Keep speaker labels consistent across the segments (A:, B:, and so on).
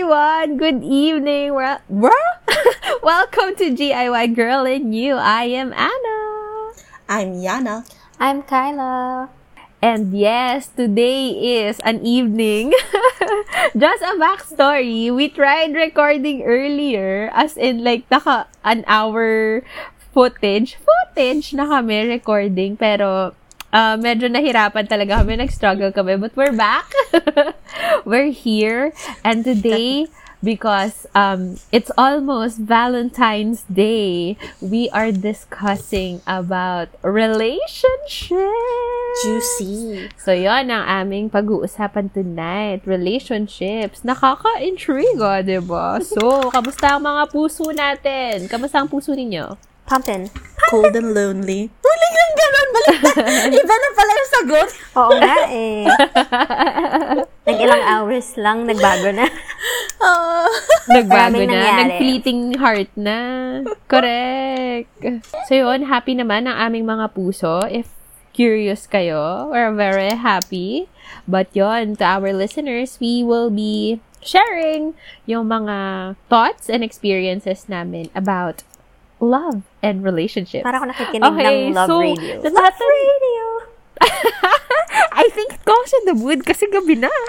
A: everyone! Good evening! Welcome to GIY Girl in You. I am Anna.
B: I'm Yana.
C: I'm Kyla.
A: And yes, today is an evening. Just a backstory. We tried recording earlier, as in like an hour footage na kami recording, pero medyo nahirapan talaga kami, nag-struggle kami, but we're back. We're here, and today, because it's almost Valentine's Day, we are discussing about relationships.
B: Juicy.
A: So, yon ang aming pag-uusapan tonight. Relationships. Nakaka-intriga, diba? So, kamusta ang mga puso natin? Kamusta ang puso ninyo?
C: Pumpin.
B: Cold and lonely. Huling lang ganun. Iba na pala yung sagot.
C: Oo nga eh. Nag-ilang hours lang, nagbago na.
A: Nagbago
C: Maraming
A: na.
C: nangyari.
A: Nag-fleeting heart na. Correct. So yun, happy naman ang aming mga puso. If curious kayo, we're very happy. But yun, to our listeners, we will be sharing yung mga thoughts and experiences namin about love and relationships.
C: Para ako nakikinig ng Love Radio.
A: Love Radio! I think ito ako in the mood kasi gabi na.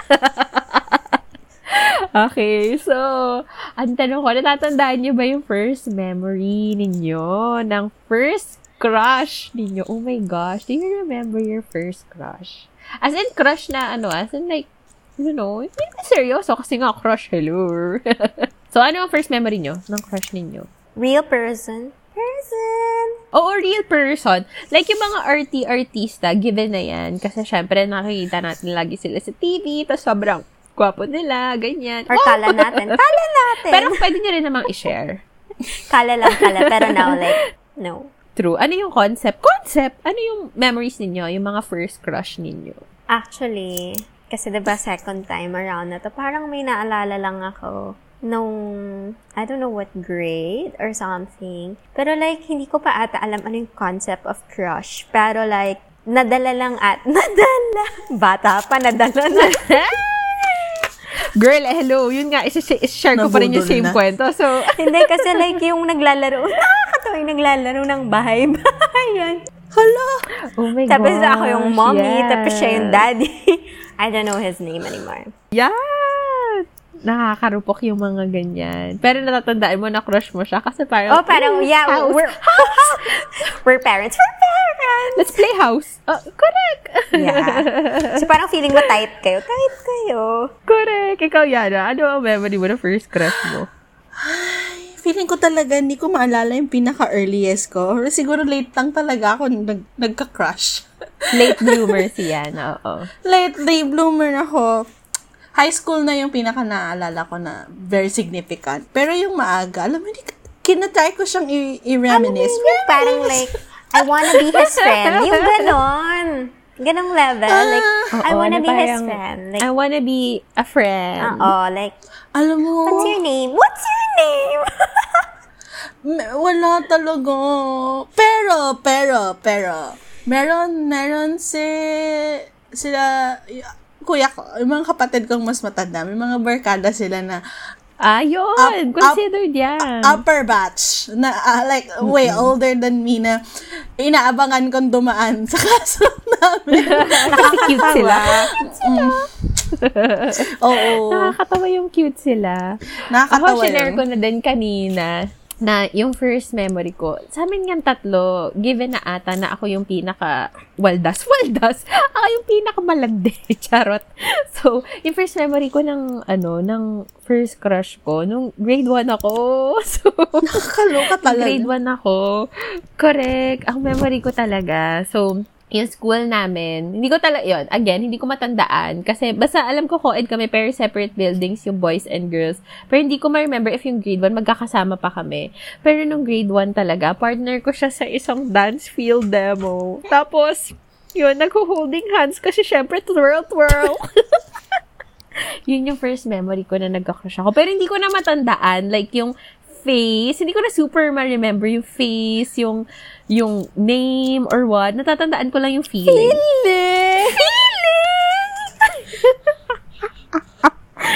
A: Okay, so, ang tanong ko, natatandaan niyo ba yung first memory ninyo ng first crush ninyo? Oh my gosh, do you remember your first crush? As in, crush na as in like, you know, hindi na seryoso kasi nga crush, hello. So, ano ang first memory nyo ng crush ninyo?
C: Real person.
A: Oo, real person. Like, yung mga artista, given na yan. Kasi, syempre, nakikita natin lagi sila sa TV, tapos sobrang gwapo nila, ganyan.
C: Or kala natin.
A: Pero pwede nyo rin namang i-share.
C: Kala. Pero now, like, no.
A: True. Ano yung concept? Ano yung memories ninyo? Yung mga first crush ninyo?
C: Actually, kasi diba second time around na to, parang may naalala lang ako nung, I don't know what grade or something. Pero like, hindi ko pa ata alam ano yung concept of crush. Pero like, nadala. Bata pa, nadala na.
A: Girl, hello. Yun nga, share ko pa rin yung same kwento. So,
C: hindi, kasi like, yung naglalaro, nakakatawa yung naglalaro ng bahay-bahay.
B: Hala!
A: Oh my God.
C: Tapos ako yung mommy, tapos siya yung daddy. I don't know his name anymore.
A: Yeah! Nakakarupok yung mga ganyan. Pero natatandaan mo na crush mo siya kasi parang,
C: yeah,
A: house.
C: We're parents.
A: Let's play house. Correct.
C: Yeah. So parang feeling mo tight kayo.
A: Correct. Ikaw, Yana, ano ang memory mo na first crush mo?
B: Feeling ko talaga, hindi ko maalala yung pinaka-earliest ko. Siguro late lang talaga ako nagka-crush.
A: Late bloomer si Yana, oo.
B: Late bloomer ako. High school na yung pinaka-naalala ko na very significant. Pero yung maaga, alam mo, kinatry ko siyang i-reminisce.
C: Parang like, I wanna be his friend. Yung ganon. Ganong level. Like, I wanna be his friend. Like,
A: I wanna be a friend.
C: Like,
B: alam mo,
C: what's your name?
B: Wala talaga. Pero, meron sila, kuya ko, yung mga kapatid kong mas matanda, may mga barkada sila na,
A: yun! Considered yan.
B: Upper batch, na like, way older than me na, inaabangan kong dumaan sa classroom namin.
A: Kasi cute sila.
B: Oo.
A: Nakakatawa yung cute sila.
B: Nakakatawa
A: Ako, share ko na din kanina na yung first memory ko, sa amin yung tatlo, given na ata na ako yung waldas, ako yung pinakamalandi, charot. So, yung first memory ko ng first crush ko, nung grade 1 ako. So,
B: nakakaloka talaga.
A: Grade 1 ako. Correct. Ang memory ko talaga. So, yung school namin, hindi ko matandaan. Kasi, basta alam ko co-ed kami, pero separate buildings yung boys and girls. Pero hindi ko ma-remember if yung grade 1, magkakasama pa kami. Pero nung grade 1 talaga, partner ko siya sa isang dance field demo. Tapos, yun, nagho-holding hands kasi syempre, twirl. Yun yung first memory ko na nagka-crush ako. Pero hindi ko na matandaan. Like, yung face, hindi ko na super ma-remember yung face, yung name or what. Natatandaan ko lang yung feeling.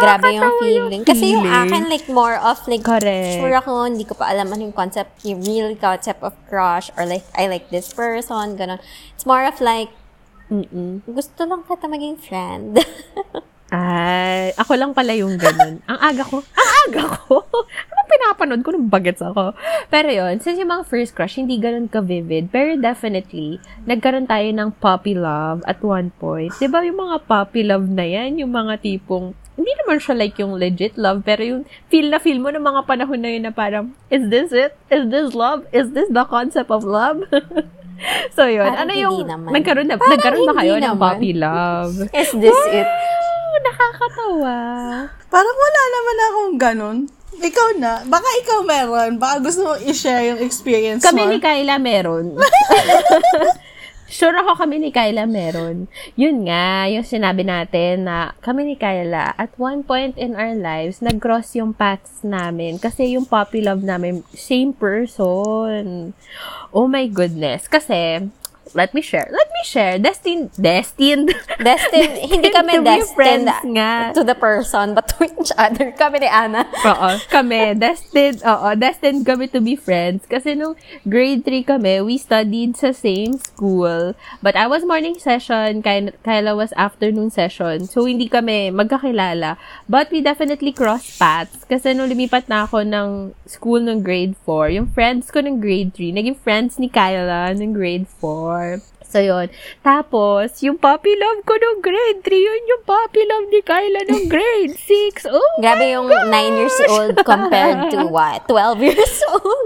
C: grabe yung feeling. Kasi yung
A: feeling.
C: akin, like, more of, like,
A: Correct.
C: sure ako, hindi ko pa alam ano yung concept, yung real concept of crush, or like, I like this person, ganun. It's more of like, gusto lang kita maging friend.
A: Ay, ako lang pala yung ganun. Ang aga ko. Anong pinapanood ko nung bagets ako? Pero yun, since yung mga first crush, hindi ganun ka-vivid. Pero definitely, nagkaroon tayo ng puppy love at one point. Diba yung mga puppy love na yan? Yung mga tipong, hindi naman siya like yung legit love, pero yung feel mo ng mga panahon na yun na parang, is this it? Is this love? Is this the concept of love? So yun,
C: Parang
A: ano yung,
C: hindi naman.
A: nagkaroon ba kayo ng puppy love?
C: Is this it?
A: Nakakatawa.
B: Parang wala naman akong ganun. Ikaw na. Baka ikaw meron. Baka gusto mo i-share yung experience
A: Kami
B: mo.
A: ni Kyla meron. Sure ako kami ni Kyla meron. Yun nga, yung sinabi natin na kami ni Kyla, at one point in our lives, nag-cross yung paths namin. Kasi yung puppy love namin, same person. Oh my goodness. Kasi, let me share. Destined. Hindi kami
C: to be
A: destined
C: friends
A: nga.
C: to the person, but to each other. Kami ni Ana.
A: Oo, kami. Destined kami to be friends. Kasi nung grade 3 kami, we studied sa same school. But I was morning session, Kyla was afternoon session. So, hindi kami magkakilala. But we definitely crossed paths. Kasi nung lumipat na ako ng school ng grade 4, yung friends ko ng grade 3, naging friends ni Kyla ng grade 4. So, yun. Tapos, yung puppy love ko nung grade 3, yun yung puppy love ni Kyla nung grade 6. Oh
C: Grabe yung 9 years old compared to what? 12 years old?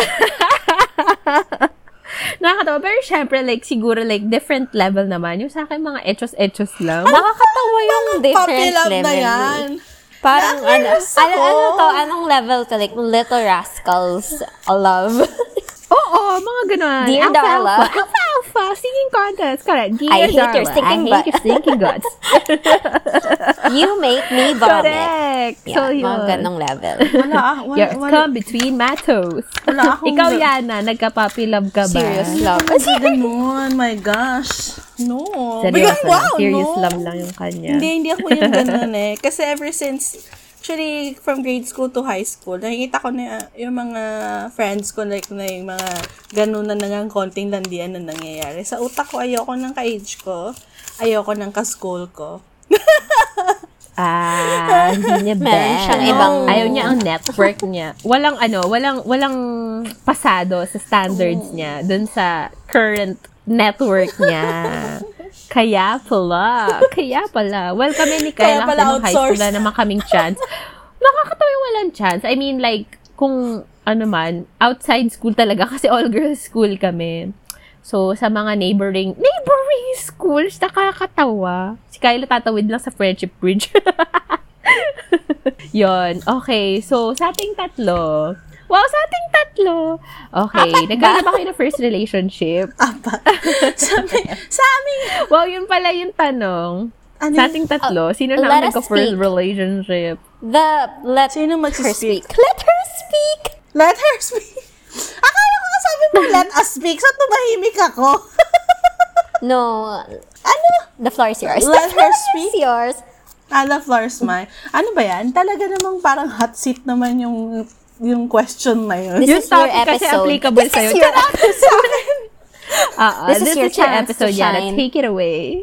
A: Nakakatawa. Pero syempre, like, siguro, like, different level naman. Yung sa akin, mga etchos lang.
C: Nakakatawa yung
B: Puppy
C: different
B: love
C: level.
B: na yan.
C: Parang,
B: Nakakainis ako.
C: anong level to? Like, Little Rascals love.
A: Oo, mga ganun.
C: Dear Darla.
A: Alpha. Singing contest. Correct. Dear
C: I hate
A: Darla.
C: your stinking
A: I hate your stinking guts.
C: You make me vomit.
A: Correct.
C: Yeah,
A: So, yun.
C: mga ganong level.
B: Wala.
A: Come between my toes.
B: Wala akong
A: Ikaw, Yana, nagka-puppy love ka ba?
C: Serious love.
B: Kasi ganun. My gosh. No.
A: Seryoso lang.
B: Wow,
A: Serious
B: no.
A: love lang yung kanya.
B: Hindi ako yung ganun eh. Kasi ever since, actually, from grade school to high school, nakikita ko na yung mga friends ko, like, na yung mga ganun na nangang konting landian na nangyayari. Sa utak ko, ayoko ng ka-age ko. Ayoko ng ka-school ko.
A: Hindi niya
C: Meron siyang
A: bet.
C: ibang-
A: Ayaw niya ang network niya. Walang pasado sa standards niya dun sa current network niya. Kaya pala. Well, kami ni Kyle,
B: Kaya pala
A: nung high school,
B: outsource.
A: wala naman kaming chance. Nakakatawa yung walang chance. I mean, like, kung ano man, outside school talaga kasi all-girls school kami. So, sa mga neighboring schools, nakakatawa. Si Kyle tatawid lang sa friendship bridge. Yon. Okay. So, sa ating tatlo. Wow, sa ating tatlo. Okay. Nagkaroon ba kayo ng first relationship?
B: Sa amin,
A: Wow, yun pala yung tanong.
B: Ano
A: Sa
B: yun?
A: ating tatlo, sino na
C: let
A: ang
C: us
A: nagka-first
C: speak.
A: relationship?
C: Let
B: Sino
C: her
B: mag-speak?
C: speak. Let her speak.
B: Let her speak. Akala ko nga sabi mo, let us speak. So, tumahimik ako.
C: No.
B: Ano?
C: The floor is yours.
B: Let her speak?
C: It's yours.
B: The floor is mine. Ano ba yan? Talaga namang parang hot seat naman yung question na yun.
C: This
A: Yung
C: is your
A: topic kasi
C: episode.
A: applicable
C: This
A: sa'yo.
C: is your episode.
A: This
C: is
A: is
C: your
A: your
C: chance
A: episode,
C: to
A: Yana.
C: shine.
A: Take it away.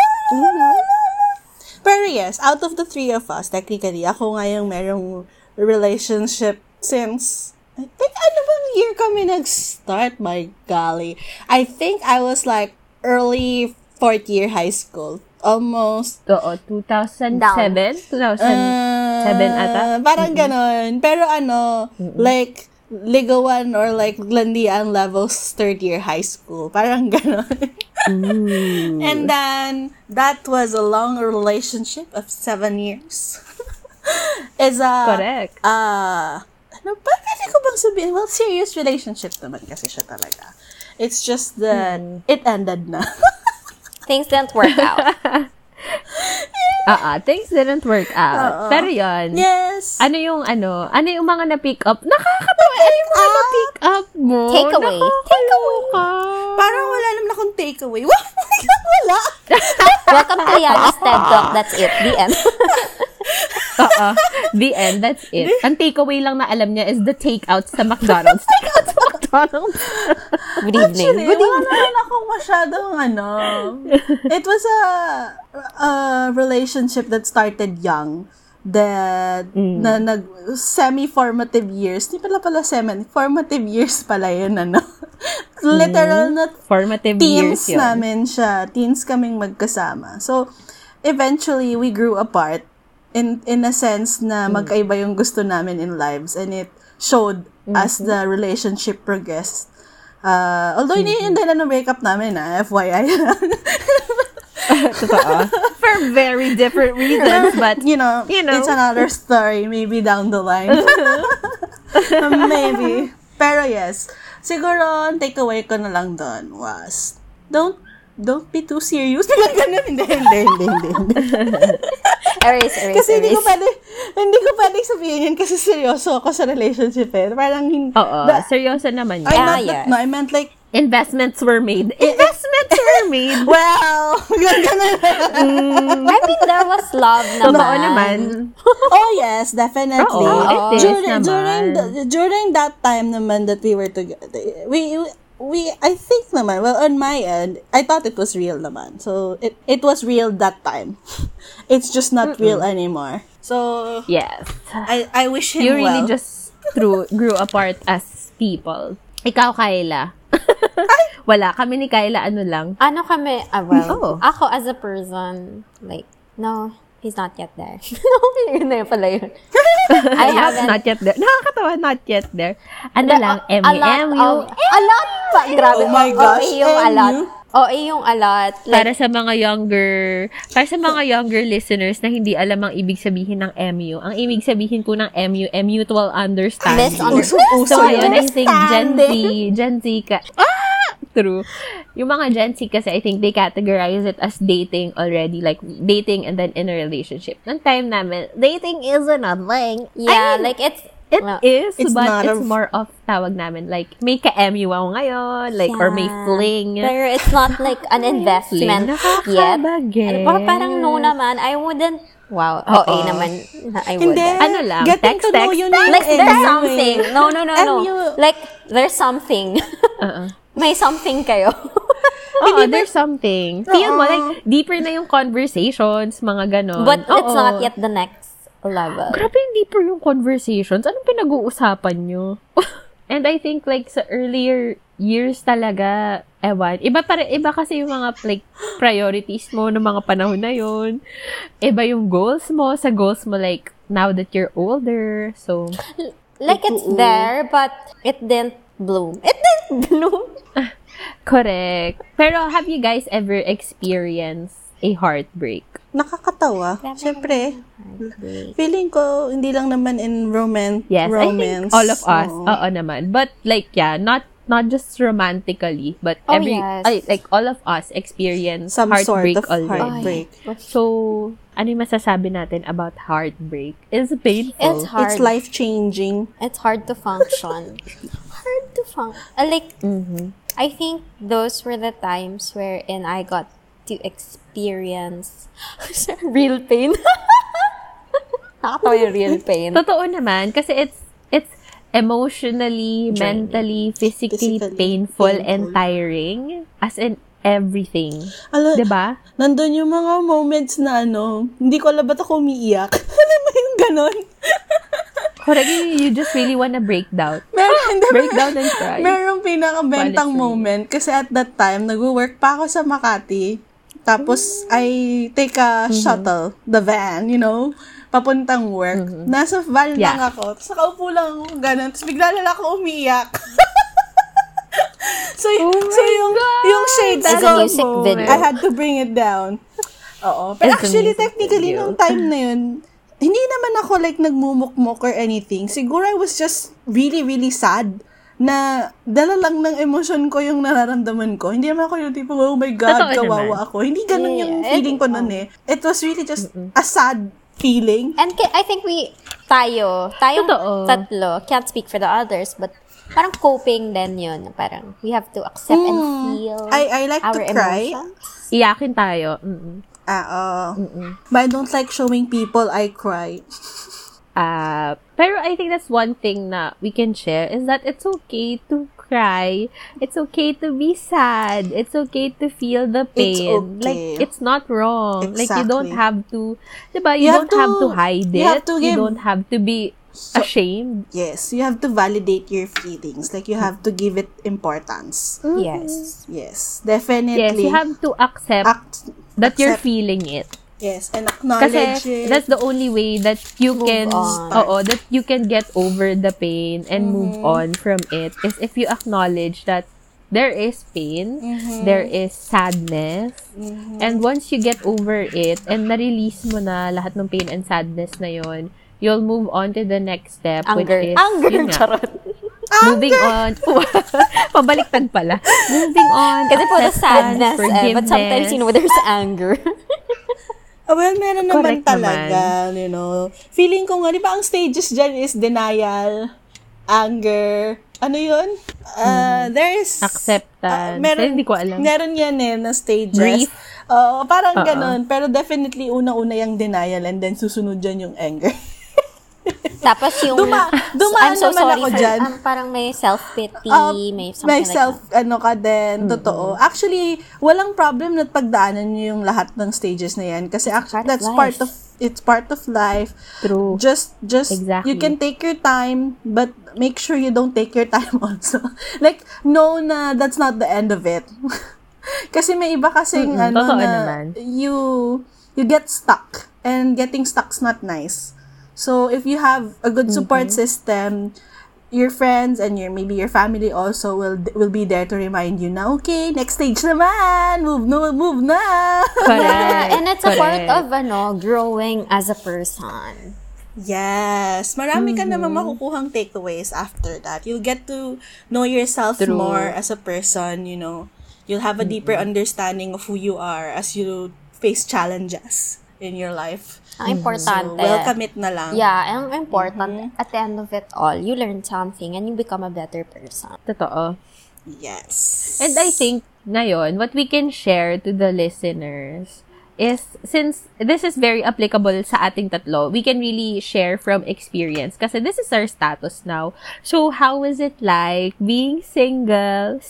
B: Pero yes, out of the three of us, technically, ako nga yung merong relationship since, I think, ano bang year kami nag-start? My golly. I think I was like early 4th year high school. Almost.
A: Oo, 2007? 2007 ata?
B: Parang ganon. Pero like, ligawan or like landian levels 3rd year high school. Parang ganon. And then, that was a long relationship of 7 years.
A: Correct.
B: Ano ba? Pwede ko bang sabihin? Well, serious relationship naman kasi siya talaga. It's just that it ended na.
C: Things didn't work out.
A: Things didn't work out. Pero yun.
B: Yes.
A: Ano yung mga na-pick up? Nakakatawa. Ano yung mga na-pick up mo?
C: Takeaway.
A: Nakakaloka.
B: Parang wala naman akong takeaway. Wala.
C: Welcome to Yana's TED Talk. That's it. The end.
A: Oo. The end. That's it. Ang takeaway lang na alam niya is the takeout sa McDonald's. Takeout sa McDonald's.
C: Good evening.
B: Actually,
C: Good
B: wala
C: evening.
B: naman ako masyadong It was a relationship that started young. That na semi-formative years. Di pala semi-formative years pala yun, Literal na
A: Formative
B: teens
A: years yun.
B: namin siya. Teens kaming magkasama. So, eventually, we grew apart in a sense na magkaiba yung gusto namin in lives, and it showed as the relationship progressed. Although hindi na ng breakup namin, FYI.
A: Totoo. For very different reasons, but
B: you know, it's another story, maybe down the line. Maybe. Pero yes, siguro, ang takeaway ko na lang doon was, don't be too serious. Ganun, hindi.
C: Erase.
B: Kasi hindi ko pwedeng sabihin yun kasi seryoso ako sa relationship Parang hindi.
A: Oo, seryoso naman yun.
B: I meant like,
A: Investments were made.
B: well,
C: I mean, there was love naman.
A: Oo naman.
B: oh yes, definitely.
A: Oo, it is naman.
B: During that time naman that we were together, we I think naman, well, on my end, I thought it was real naman. So, it was real that time. It's just not real anymore. So,
A: Yes.
B: I wish him
A: You really
B: well.
A: just grew apart as people. Ikaw, Kyla. Wala. Kami ni Kyla,
C: Ano kami,
A: Oh.
C: ako as a person, like, no, he's not yet there. No, yun na pala yun. I haven't.
A: Not yet there. Nakakatawa, not yet there.
C: A lot pa. Grabe.
B: Oh my gosh,
C: yung a lot.
B: MU?
C: Yung a lot. Like,
A: Para sa mga younger listeners na hindi alam ang ibig sabihin ng MU. Ang ibig sabihin po ng MU, mutual understanding.
C: Misunderstanding.
A: So, ayun, I think Gen Z true. Yung mga Gen Z kasi, I think they categorize it as dating already, like dating and then in a relationship. Nung time namin, dating isn't a thing.
C: yeah,
A: I mean,
C: like it's
A: it's but
B: not
A: it's more of tawag namin, like, may ka-MU ako ngayon, like, or may fling.
C: Pero it's not like an investment yet.
A: Nakakabagay.
C: Parang no naman. I wouldn't. Wow. OA naman. I wouldn't.
B: Hindi.
A: Ano lang,
B: Getting to know
A: text.
B: you na
C: Like,
B: yung
C: there's
B: MU
C: something. No.
B: MU.
C: Like, there's something. May something kayo.
A: Oo, there's something. Feel mo, like, deeper na yung conversations, mga ganon.
C: But it's
A: Oo.
C: not yet the next level.
A: Grabe yung deeper yung conversations. Anong pinag-uusapan nyo? And I think, like, sa earlier years talaga, iba kasi yung mga, like, priorities mo ng mga panahon na yun. Iba yung goals mo. Sa goals mo, like, now that you're older. So,
C: Like, it's there, but it didn't bloom.
A: correct. Pero, have you guys ever experienced a heartbreak?
B: Nakakatawa. Siyempre, feeling ko, hindi lang naman in romance.
A: Yes, I think all of us. Oo naman. But, like, yeah, not just romantically, but
C: yes.
A: like, all of us experience
B: Some
A: heartbreak
B: sort of
A: already.
B: heartbreak.
A: So, ano yung masasabi natin about heartbreak? It's painful.
C: It's hard.
B: It's life-changing.
C: It's hard to function. Like, I think those were the times wherein I got to experience real pain. Nakatawa yung real pain.
A: Totoo naman, kasi it's emotionally, mentally, physically painful and tiring. As in, everything. Diba?
B: Nandun yung mga moments na hindi ko alam ba't ako umiiyak. Alam mo yung ganon?
A: Correct, you just really wanna break down.
B: Break
A: down and cry.
B: Merong pinakabentang
A: Honestly.
B: moment kasi at that time, nag-work pa ako sa Makati. Tapos, I take a shuttle, the van, papuntang work. Nasa van lang ako. Tapos nakaupo lang ako, ganun. Tapos bigla lang ako umiiyak. so yung shades
C: It's
B: ko,
C: a music video.
B: I had to bring it down. Oo. Pero
A: It's a
B: actually,
A: music
B: technically,
A: video.
B: nung time na yun, hindi naman ako like nagmumukmok or anything. Siguro I was just really, really sad na dala lang ng emosyon ko yung nararamdaman ko. Hindi naman ako yung tipo, oh my God,
A: Totoo
B: kawawa
A: naman.
B: ako. Hindi ganun yung feeling ko nun eh. It was really just a sad feeling.
C: And I think tayong
A: Totoo.
C: tatlo, can't speak for the others, but parang coping din yun. Parang we have to accept and feel
B: I like
C: our
B: to cry.
C: emotions.
A: Iyakin tayo.
B: But I don't like showing people I cry.
A: Pero I think that's one thing na we can share is that it's okay to cry. It's okay to be sad. It's okay to feel the pain.
B: okay.
A: Like, it's not wrong. Like, you don't
B: Exactly.
A: have to, diba? You don't have to hide
B: you have
A: it.
B: to
A: You
B: give-
A: don't have to be ashamed.
B: Yes, you have to validate your feelings. Like, you have to give it importance.
C: Yes.
B: Yes, definitely.
A: Yes, you have to accept
B: Act-
A: that you're
B: accept-
A: feeling it.
B: Yes, and acknowledge
A: Kasi
B: it.
A: that's the only way that you
C: Move
A: can
C: on.
A: that you can get over the pain and move on from it is if you acknowledge that there is pain, there is sadness, and once you get over it and na-release mo na lahat ng pain and sadness na yon, you'll move on to the next step
C: Anger.
A: which is
C: Anger,
A: yun nga,
C: charot.
A: moving on. Pabaliktad pala. Moving on.
C: Kasi po the
A: acceptance,
C: sadness, but sometimes, there's anger.
B: Well, meron naman
A: Correct
B: talaga, Feeling ko nga, di ba ang stages dyan is denial, anger, ano yun? There is...
A: Acceptance.
B: meron,
A: Hindi ko alam.
B: Meron yan na stages.
A: Grief.
B: Parang ganun. Pero definitely, una-una yung denial and then susunod dyan yung anger.
C: Tapos yung,
B: dumaan
C: I'm so
B: naman
C: sorry
B: ako
C: for,
B: dyan.
C: Parang may self-pity, may something
B: May
C: like
B: self,
C: that.
B: ka din, totoo. Actually, walang problem na pagdaanan nyo yung lahat ng stages na yan. Kasi actually,
C: Part of
B: it's part of life.
A: True.
B: Just,
A: Exactly.
B: you can take your time, but make sure you don't take your time also. Like, know na that's not the end of it. Kasi may iba kasing,
A: totoo
B: na,
A: naman.
B: you get stuck. And getting stuck's not nice. So, if you have a good support system, your friends and maybe your family also will be there to remind you na, okay, next stage naman, move na.
A: Correct.
C: And it's a part
A: Correct.
C: of, growing as a person.
B: Yes, marami ka naman makukuhang takeaways after that. You'll get to know yourself
A: True.
B: more as a person, You'll have a deeper understanding of who you are as you face challenges in your life.
C: Ang importante.
B: So, welcome it na lang.
C: Yeah, ang important, at the end of it all, you learn something and you become a better person.
A: Totoo.
B: Yes.
A: And I think, ngayon, what we can share to the listeners is, since this is very applicable sa ating tatlo, we can really share from experience. Kasi this is our status now. So, how is it like being single,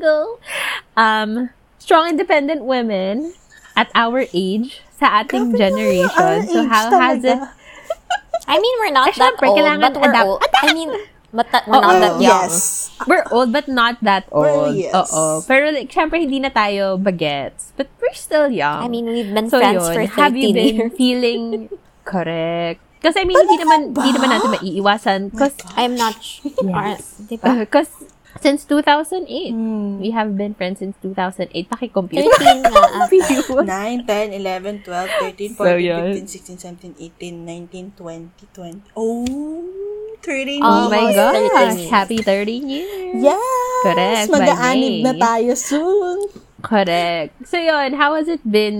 A: strong, independent women at our age, sa ating
B: Grabe
A: generation?
B: naman, our
A: So,
B: age
A: how has
B: talaga.
A: it...
C: I mean, we're not that
A: syempre,
C: old,
A: kailangan
C: but we're
A: adapt.
C: old. I mean, but we're not that young.
B: Yes.
A: We're old, but not that old.
B: yes.
A: Oo. Pero, like, syempre, hindi na tayo bagets. But we're still young.
C: I mean, we've been
A: So,
C: friends
A: yun,
C: for 13
A: have you been
C: years.
A: feeling... Correct. Kasi, I mean, hindi naman natin maiiwasan. Because,
C: I'm not sure. Diba?
A: because since 2008, we have been friends since 2008. Paki-compute.
C: 13 nga.
B: 9, 10, 11, 12, 13, 14,
A: So, yun.
B: 15, 16, 17, 18, 19, 20, 20. Oh, 13
A: Oh my
C: Almost
A: gosh.
C: 13 years.
A: Happy 13 years.
B: Yes!
A: Correct,
B: Mag-aanib
A: May.
B: na tayo soon.
A: Correct. So, yun, how has it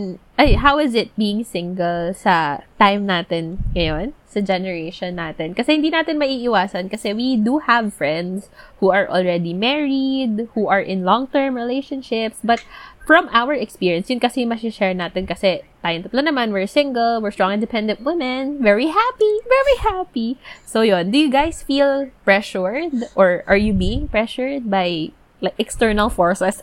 A: being single sa time natin ngayon? Sa generation natin? Kasi hindi natin maiiwasan kasi we do have friends who are already married, who are in long-term relationships, but from our experience, yun kasi share natin kasi tayong tatlo naman, we're single, we're strong, independent women, very happy. So, yun, do you guys feel pressured or are you being pressured by like external forces?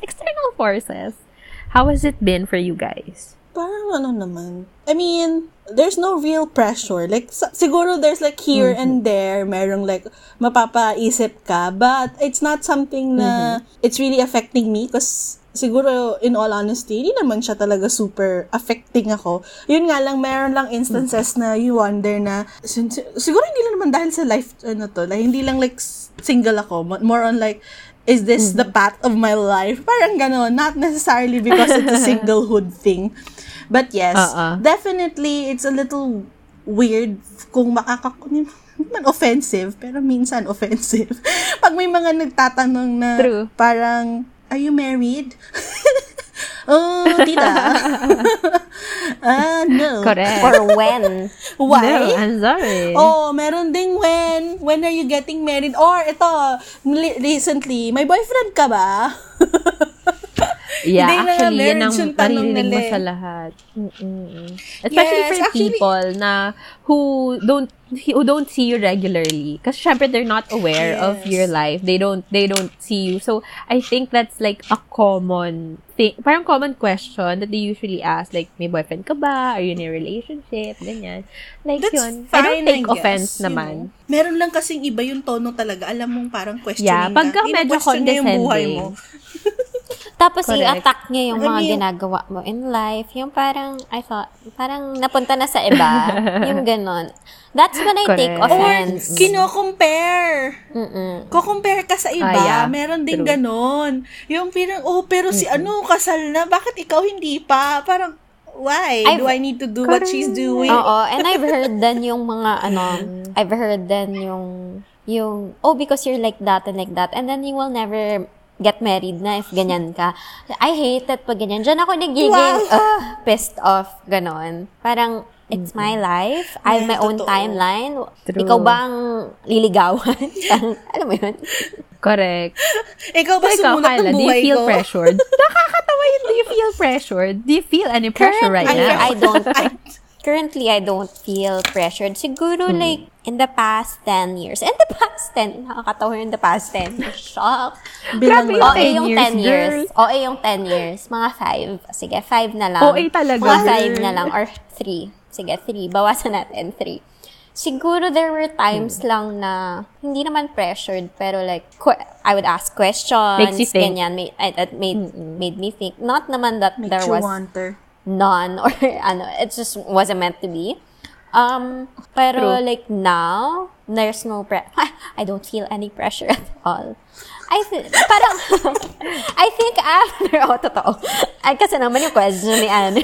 A: How has it been for you guys?
B: Parang ano naman. I mean, there's no real pressure. Like, siguro there's like here and there, merong like, mapapaisip ka. But it's not something na it's really affecting me because siguro, in all honesty, hindi naman siya talaga super affecting ako. Yun nga lang, meron lang instances na you wonder na, siguro hindi lang naman dahil sa life, like, hindi lang like single ako. More on like, is this the path of my life? Parang gano'n. Not necessarily because it's a singlehood thing. But yes, definitely, it's a little weird kung man offensive, pero minsan offensive. Pag may mga nagtatanong na
A: True.
B: parang, are you married? Oh, tita. No.
A: Correct.
C: Or when.
B: Why?
A: No, I'm sorry.
B: Oh, meron ding when are you getting married? Or ito, recently, may boyfriend ka ba?
A: Yeah,
B: Hindi na nga
A: actually, yan ang
B: marriage yung tanong
A: maririnig mo
B: nila.
A: sa lahat. Especially
B: Yes,
A: for
B: actually-
A: people na who don't see you regularly. Kasi syempre, they're not aware of
B: Yes.
A: your life. They don't see you. So, I think that's like a common thing. Parang common question that they usually ask. Like, may boyfriend ka ba? Are you in a relationship? Ganyan. Like,
B: That's
A: yun. I
B: fine,
A: don't take
B: I guess,
A: offense
B: you
A: naman.
B: know. Meron lang kasing iba yung tono talaga. Alam mong parang questioning
A: Yeah, pagka
B: ka.
A: medyo
B: Ino-question niya yung buhay
A: condescending.
B: mo.
C: Tapos
A: Correct.
C: i-attack niya yung
B: I
C: mga
B: mean-
C: ginagawa mo in life. Yung parang, parang napunta na sa iba. Yung ganon. That's when I take
A: Correct.
C: offense.
B: Kino-compare. Ko-compare ka sa iba.
A: yeah.
B: Meron din
A: True.
B: ganon. Yung pirang, pero si ano, kasal na. Bakit ikaw hindi pa? Parang, why? Do I need to do what she's doing?
C: Oo, and I've heard then yung mga because you're like that and like that, and then you will never get married na if ganyan ka. I hate that pag ganyan. Diyan ako nagiging pissed off, ganon. Parang, it's my life. I have my own
B: totoo.
C: timeline.
A: True.
C: Ikaw bang liligawan? Alam mo yun?
A: Correct.
B: Ikaw ba
A: So, ikaw,
B: sumunod
A: Kyla,
B: ng
A: do you
B: buhay
A: feel
B: ko?
A: pressured? Nakakatawa yun. Do you feel pressured? Do you feel any pressure right now?
C: Currently, I don't feel pressured. Siguro, like, in the past 10 years. Nakakatawa in the past 10 years. Shock.
A: Grabe yung 10
C: yung
A: years,
C: 10 years.
A: girl.
C: OA yung 10 years. Mga 5. Sige, 5 na lang.
A: OA talaga,
C: Mga 5
A: girl.
C: na lang. Or 3. Sige, 3. Bawasan natin 3. Siguro there were times lang na hindi naman pressured, pero like, I would ask questions.
A: Makes you think.
C: Ganyan. That made me think. Not naman that there
B: Makes you
C: was
B: wonder.
C: none or it just wasn't meant to be. Pero
A: True.
C: like now, there's no I don't feel any pressure at all. I think after, totoo. Ay, kasi naman yung question ni Anne.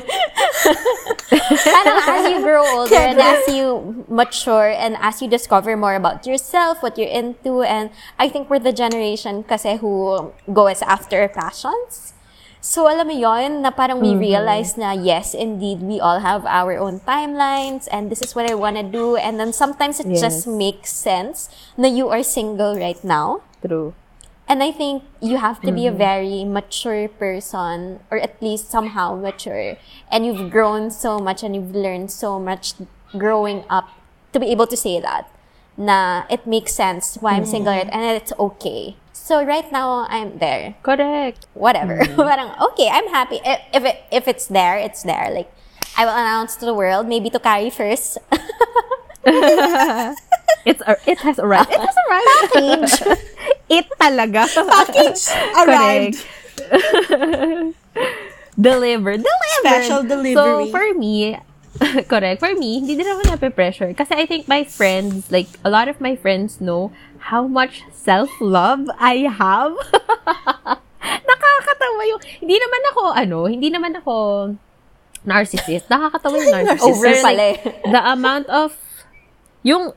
C: Parang as you grow older and as you mature and as you discover more about yourself, what you're into, and I think we're the generation kasi who goes after passions. So, alam mo yun, na parang we realize na, yes, indeed, we all have our own timelines, and this is what I want to do, and then sometimes it just makes sense na you are single right now.
A: True.
C: And I think you have to be a very mature person, or at least somehow mature, and you've grown so much, and you've learned so much growing up to be able to say that, na it makes sense why I'm single, right, and it's okay. So right now, I'm there.
A: Correct.
C: Whatever. Parang, okay, I'm happy. If it's there, it's there. Like, I will announce to the world, maybe to Carrie first.
A: It has arrived. It has arrived.
C: Package.
A: It talaga.
B: Package arrived.
A: Delivered.
B: Special delivery.
A: So, for me, correct. For me, hindi din ako nape-pressure. Kasi I think my friends, like, a lot of my friends know how much self-love I have. Nakakatawa yung, hindi naman ako narcissist. Nakakatawa yung narcissist.
C: Over
A: Pero,
C: pala eh.
A: the amount of, yung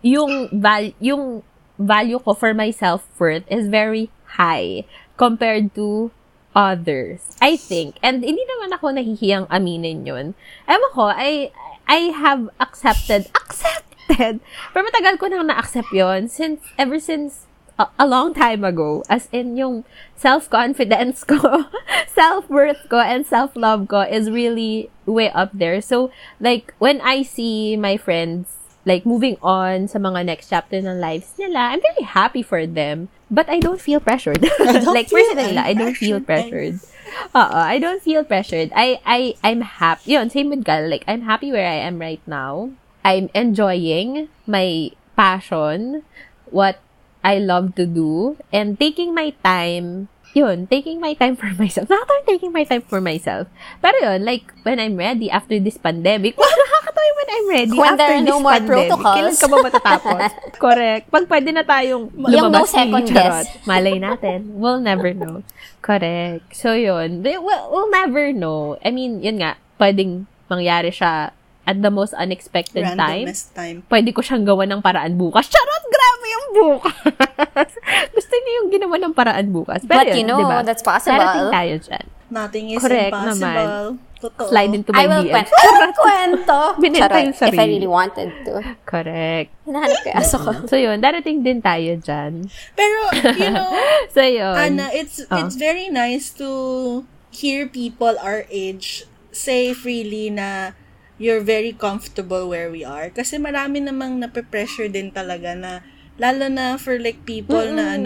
A: value ko for my self-worth is very high compared to others. I think. And hindi naman ako nahihiyang aminin yun. Ewan ko, I have accepted. Pero matagal ko nang na-accept yun ever since a long time ago. As in, yung self-confidence ko, self-worth ko, and self-love ko is really way up there. So, like, when I see my friends, like, moving on sa mga next chapter ng lives nila, I'm very happy for them. But I don't feel pressured. Like, personally, I don't feel pressured. I don't feel pressured. I'm happy. Yun, same with Gal. Like, I'm happy where I am right now. I'm enjoying my passion, what I love to do, and taking my time for myself. Nakakatawa taking my time for myself. Pero yun, like, when I'm ready after this pandemic, nakakatawa when I'm ready
C: When
A: after
C: there are
A: this
C: no more
A: pandemic.
C: protocols.
A: Kailan ka ba matatapos? Correct. Pag pwede na tayong
C: Yung no
A: lumabas
C: second
A: charot.
C: guess.
A: Malay natin. We'll never know. Correct. So yun. We'll never know. I mean, yun nga, pwedeng mangyari siya at the most unexpected
B: Randomest time.
A: Pwede ko siyang gawa ng paraan bukas. Charot! Grabe yung bukas! Gusto niyo yung ginawa ng paraan bukas. Pero
C: But
A: yun,
C: you know,
A: diba?
C: that's possible.
A: Darating tayo dyan.
B: Nothing is
A: Correct
B: impossible.
A: naman.
B: Totoo.
A: Slide into my
C: I will
A: DMs.
C: kwento.
A: Binenta
C: Charot,
A: yung
C: if I
A: sarili.
C: really wanted to.
A: Correct.
C: Hinahanap ko yung aso ko.
A: So yun, darating din tayo dyan.
B: Pero, you know,
A: So yun.
B: Anna, it's very nice to hear people our age say freely na you're very comfortable where we are. Kasi marami namang nape-pressure din talaga na, lalo na for like people na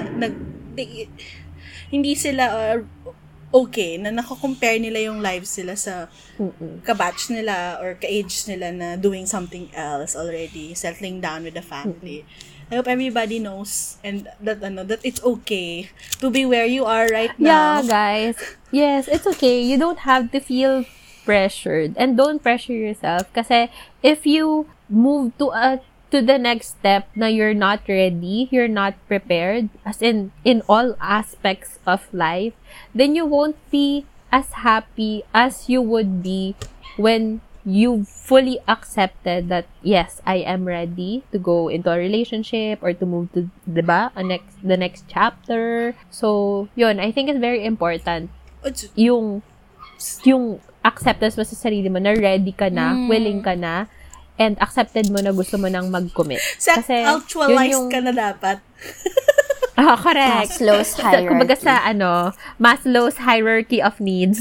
B: hindi sila okay, na nako-compare nila yung lives sila sa kabatch nila or ka-age nila na doing something else already, settling down with a family. I hope everybody knows and that it's okay to be where you are right now.
A: Yeah, guys. Yes, it's okay. You don't have to feel pressured and don't pressure yourself kasi if you move to the next step na you're not ready, you're not prepared as in all aspects of life, then you won't be as happy as you would be when you fully accepted that, yes, I am ready to go into a relationship or to move to, diba, the next chapter. So, yun, I think it's very important yung acceptance mo sa sarili mo na ready ka na, willing ka na, and accepted mo na gusto mo nang mag-commit.
B: Self-actualized ka na dapat.
A: Correct.
C: Maslow's hierarchy.
A: Kumbaga sa Maslow's hierarchy of needs,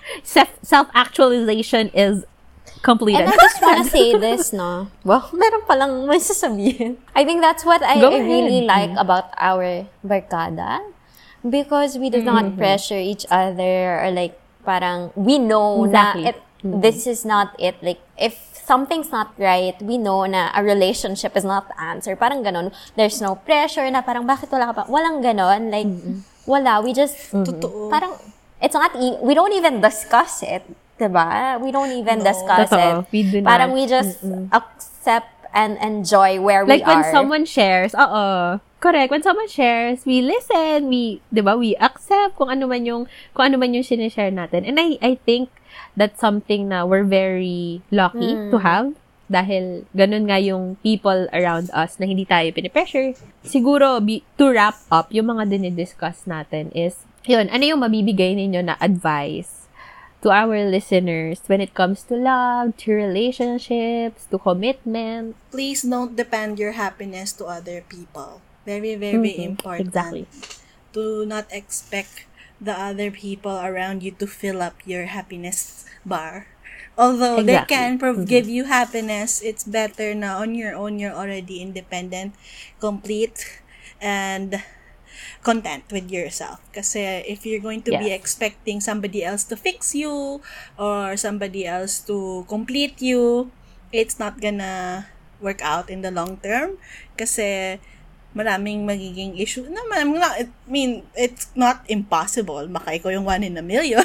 A: self-actualization is completed.
C: And I just wanna say this, no? Well, meron palang may sasabihin. I think that's what I really like about our barkada. Because we do not pressure each other or like, parang, we know na this is not it. Like, if something's not right, we know na a relationship is not the answer. Parang ganon. There's no pressure na parang, bakit wala ka pa? Walang ganon. Like, wala. We just, parang, it's not, we don't even discuss it. Diba? We don't even discuss it.
A: We do not.
C: Parang we just accept and enjoy where we are.
A: Like when someone shares, correct. When someone shares, we listen, diba? We accept kung ano man yung sinishare natin. And I think that's something na we're very lucky to have. Dahil ganun nga yung people around us na hindi tayo pinipressure. Siguro, to wrap up, yung mga dinidiscuss natin is, yun, ano yung mabibigay ninyo na advice to our listeners when it comes to love, to relationships, to commitment?
B: Please don't depend your happiness to other people. Very, very important.
A: Exactly.
B: Do not expect the other people around you to fill up your happiness bar. Although they can give you happiness, it's better na on your own, you're already independent, complete, and content with yourself. Kasi if you're going to be expecting somebody else to fix you or somebody else to complete you, it's not gonna work out in the long term. Kasi maraming magiging issue. I mean, it's not impossible. Baka ikaw yung 1 in a million.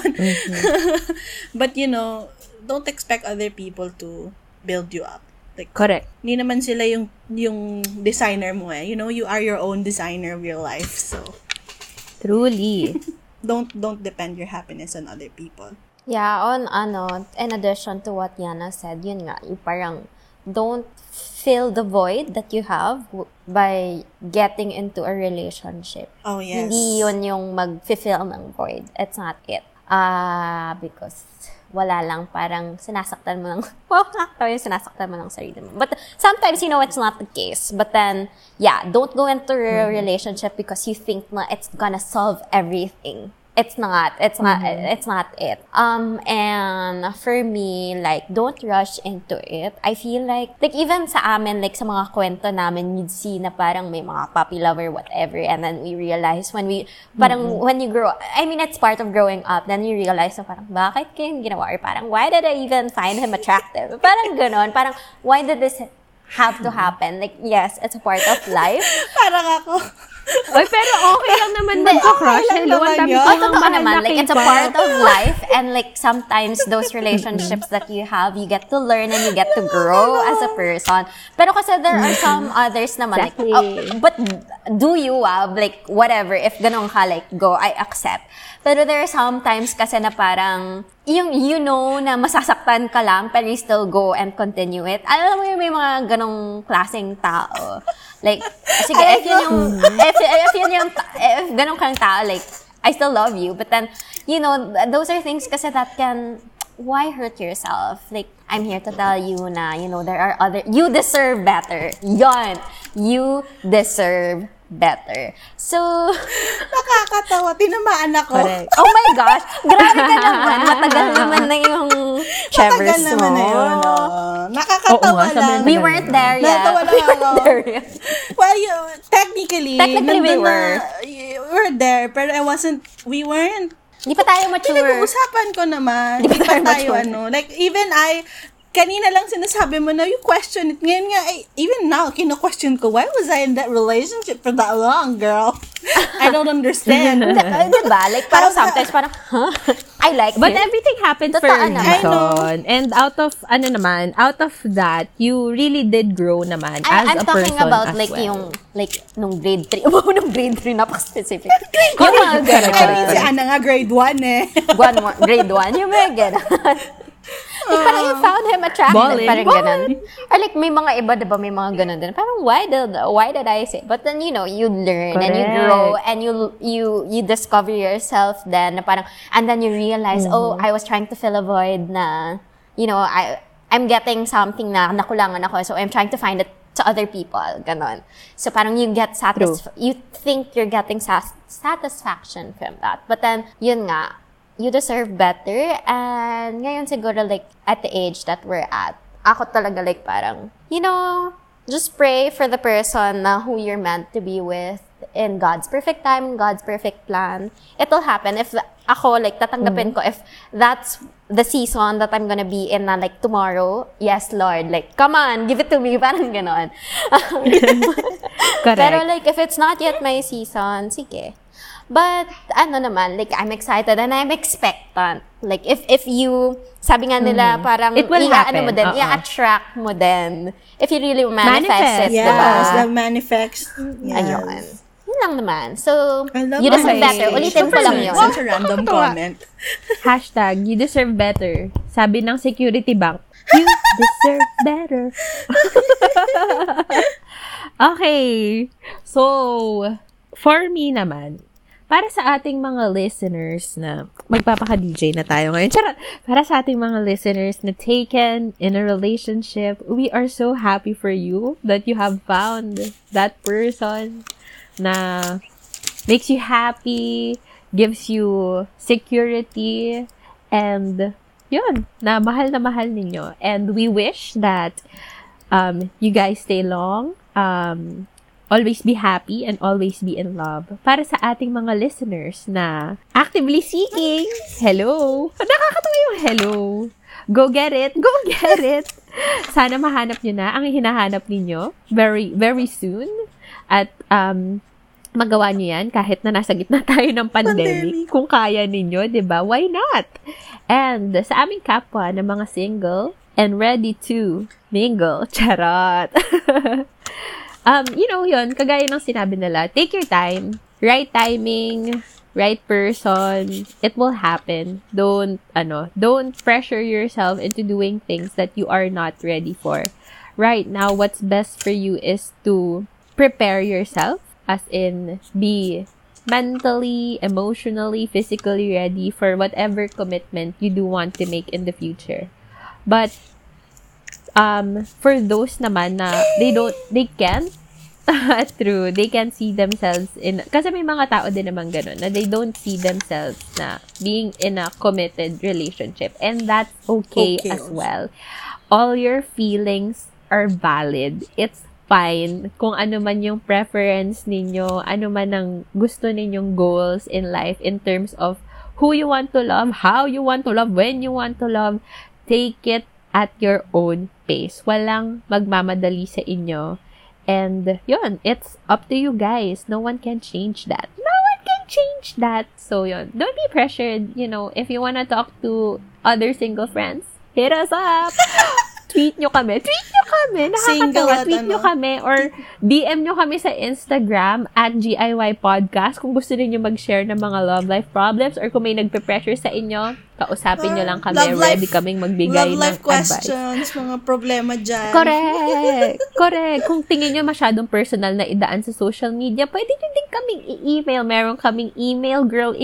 B: But, don't expect other people to build you up. Like,
A: correct.
B: Hindi naman sila yung designer mo eh. You are your own designer of your life. So,
A: truly.
B: Don't depend your happiness on other people.
C: Yeah, in addition to what Yana said, yun nga, yung parang don't fill the void that you have by getting into a relationship.
B: Oh, yes.
C: Hindi yun yung mag-fill ng void. It's not it. Because wala lang, parang sinasaktan mo lang. Well, actually, sinasaktan mo lang sarili mo. But sometimes, it's not the case. But then, don't go into a relationship because you think na it's gonna solve everything. It's not it. And for me, like, don't rush into it. I feel like even sa amin, like, sa mga kwento namin, you'd see na parang may mga puppy lover, whatever, and then we realize when you grow, I mean, it's part of growing up, then you realize na parang, bakit kaya yung ginawa? Or parang, why did I even find him attractive? Parang ganon. Parang, why did this have to happen? Like, yes, it's a part of life.
B: Parang ako.
A: Oy, pero okay lang naman magka-crush. Hello, ang dami ko ng mahal na
C: like, it's a part of life, and like, sometimes those relationships that you have, you get to learn and you get to grow as a person. Pero kasi there are some others naman,
A: exactly.
C: Like, but do you, like, whatever, if ganun ka, like, go, I accept. Pero there are sometimes kasi na parang, yung na masasaktan ka lang, pero you still go and continue it. Alam mo yung may mga ganong klaseng tao. Like, sige, if ganun kang tao, like, I still love you, but then, those are things kasi that can, why hurt yourself? Like, I'm here to tell you na, there are you deserve better. Yon. You deserve better. So,
B: Nakakatawa. Tinamaan ako.
C: correct. Oh my gosh! Grabe ka naman. Matagal naman na yung Chevers
B: Matagal naman na yun.
C: mo.
B: Nakakatawa
A: Oo nga, sabi
B: lang.
A: mo.
C: We weren't there yet.
B: Natawa lang ako.
C: There yet.
B: Well, technically
C: Technically, we
B: nandun
C: were.
B: We were there, pero we weren't.
C: Hindi pa tayo mature.
B: Pinag-uusapan ko naman.
C: Di
B: Hindi
C: pa
B: pa
C: tayo
B: tayo,
C: mature.
B: like, even kanina lang sinasabi mo na you question it. Ngayon nga, even now, kino-question ko, why was I in that relationship for that long, girl? I don't understand.
C: Diba? Like, parang sometimes, parang, huh? I like
A: But
C: it.
A: everything happens for
C: Totoo
A: a
C: naman.
B: I know.
A: reason. And out of that, you really did grow naman as
C: I'm
A: a
C: talking
A: person
C: about
A: as
C: like
A: well.
C: yung like nung grade 3. Nung grade 3 napaka-specific. Yung mga
A: Correct,
B: I mean, si
C: gano'n.
B: Ana nga, grade 1 eh.
C: Grade 1, yung mga gano'n. Like, parang you found him attractive.
A: Balling.
C: Parang gano'n. Or like, may mga iba, diba, may mga gano'n din. Parang, why did I say? But then, you learn and you
A: Correct.
C: grow and you discover yourself then na parang, and then you realize, oh, I was trying to fill a void na, I'm getting something na nakulangan ako, so I'm trying to find it to other people, ganon. So parang you get you think you're getting satisfaction from that. But then, yun nga, you deserve better. And ngayon siguro like at the age that we're at, ako talaga like parang, just pray for the person na who you're meant to be with in God's perfect time, God's perfect plan. It'll happen if ako like tatanggapin ko if that's the season that I'm gonna be in na like tomorrow. Yes, Lord. Like, come on, give it to me. Parang ganon.
A: Correct.
C: Pero like, if it's not yet my season, sige. But, like, I'm excited and I'm expectant. Like, if you, sabi nga nila, parang,
A: It will happen.
C: mo din,
A: Oo.
C: i-attract mo din. If you really manifest it,
B: Yes,
C: diba?
B: the manifest. Yes.
C: Ayun. Yun lang naman. So,
B: I love
C: you deserve
B: my-
C: better. Ulitin ko lang yun.
B: Such a random comment.
A: Hashtag, you deserve better. Sabi ng security bank, you deserve better. Okay. So, for me naman, para sa ating mga listeners na magpapaka-DJ na tayo ngayon. Charot! Para sa ating mga listeners na taken in a relationship, we are so happy for you that you have found that person na makes you happy, gives you security, and yun, na mahal ninyo. And we wish that you guys stay long, always be happy, and always be in love. Para sa ating mga listeners na actively seeking, hello! Nakakatawa yung hello! Go get it! Go get it! Sana mahanap nyo na ang hinahanap ninyo very, very soon. At magawa nyo yan kahit na nasa gitna tayo ng pandemic. Kung kaya ninyo, diba? Why not? And sa aming kapwa na mga single and ready to mingle, charot! Yun, kagaya ng sinabi nila, take your time, right timing, right person, it will happen. Don't pressure yourself into doing things that you are not ready for. Right now, what's best for you is to prepare yourself, as in, be mentally, emotionally, physically ready for whatever commitment you do want to make in the future. But, for those naman na they can't see themselves kasi may mga tao din naman ganun, na they don't see themselves na being in a committed relationship. And that's okay as well. All your feelings are valid. It's fine kung ano man yung preference ninyo, ano man ang gusto ninyong goals in life in terms of who you want to love, how you want to love, when you want to love. Take it at your own pace. Walang magmamadali sa inyo. And, yun, it's up to you guys. No one can change that. So, yun. Don't be pressured, if you wanna talk to other single friends, hit us up! Tweet nyo kami. Nakakatawa. Tweet nyo kami or DM nyo kami sa Instagram @GIY Podcast kung gusto niyo mag-share ng mga love life problems or kung may nagpe-pressure sa inyo, kausapin nyo lang kami. Ready kaming magbigay ng
B: Love life
A: advice.
B: questions, mga problema dyan.
A: Correct. Kung tingin nyo masyadong personal na idaan sa social media, pwede nyo din kaming i-email. Meron kaming email,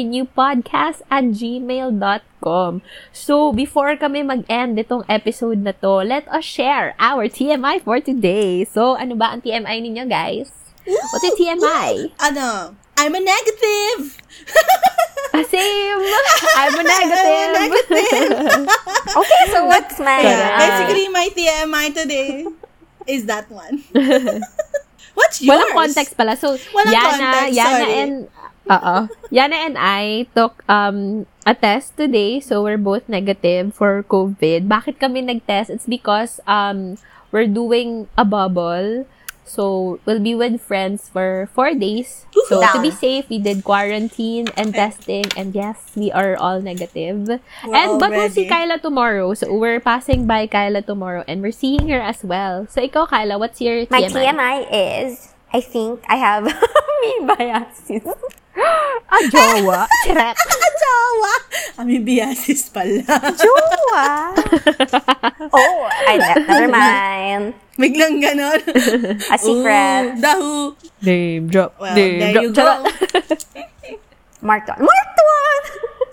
A: girlinyoupodcast@gmail.com. So, before kami mag-end itong episode na to, let us share our TMI for today. So, ano ba ang TMI ninyo, guys? What's your TMI?
B: Ano? I'm a negative!
A: Same! I'm a negative!
C: Okay, so what's my...
B: Basically, my TMI today is that one. What's yours?
A: Walang context pala. So,
B: Walang context, sorry.
A: Yana and I took a test today. So, we're both negative for COVID. Bakit kami nag-test? It's because we're doing a bubble. So, we'll be with friends for 4 days. So, to be safe, we did quarantine and testing. And yes, we are all negative. But we'll see Kyla tomorrow. So, we're passing by Kyla tomorrow. And we're seeing her as well. So, ikaw, Kyla, what's your TMI?
C: My TMI is, I think I have amoebiasis.
A: Jowa. Charot.
B: Jowa! Amoebiasis pala.
C: Jowa! Oh, never mind.
B: Biglang ganon.
C: A secret.
B: Dahu.
A: Name drop.
B: Well, there you go.
C: Mark Twain!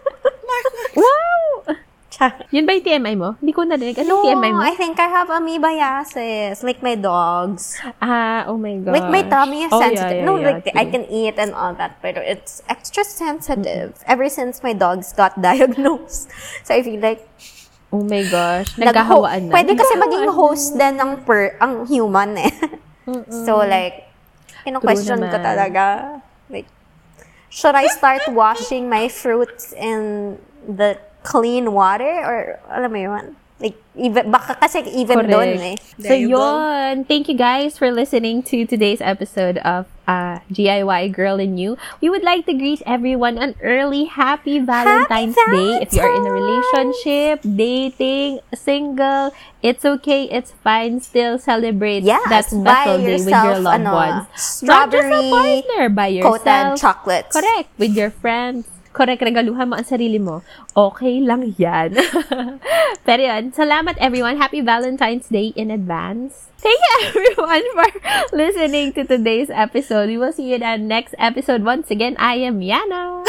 A: Wow! Yun ba yung TMI mo? Hindi ko narinig. Anong TMI mo?
C: I think I have amoebiasis. Like my dogs.
A: Oh my God.
C: Like my tummy is sensitive.
A: Yeah,
C: I can eat and all that, but it's extra sensitive. Ever since my dogs got diagnosed. So I feel like,
A: oh my gosh. Nagkahawaan na.
C: Pwede kasi maging host din ang human eh. So like, question ko talaga. Like, should I start washing my fruits in the clean water? Or, alam mo yun? Like, baka kasi even doon eh.
A: So yun. Thank you guys for listening to today's episode of GIY Girl in You. We would like to greet everyone an early happy Valentine's Day. If you are in a relationship, dating, single, it's okay, it's fine. Still celebrate that special day with your loved ones.
C: Strawberry,
A: not just a partner, by yourself.
C: coated chocolates.
A: Correct. With your friends. Correct, regaluhan mo ang sarili mo. Okay lang yan. Pero yun, salamat everyone. Happy Valentine's Day in advance. Thank you everyone for listening to today's episode. We will see you in our next episode. Once again, I am Yana.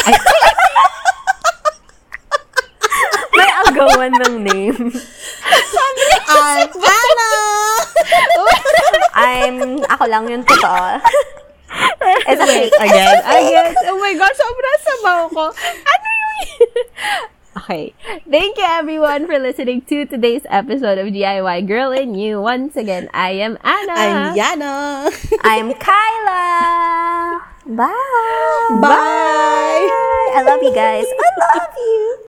C: May agawan ng name.
B: I'm Anna!
C: Ako lang yung totoo. It's fake.
A: Again. Oh my God, sobrang sabaw ko. Ano yun? Okay. Thank you everyone for listening to today's episode of DIY Girl in You. Once again, I am Anna.
B: I'm Yana.
C: I'm Kyla. Bye.
B: Bye.
C: I love you guys. I love you.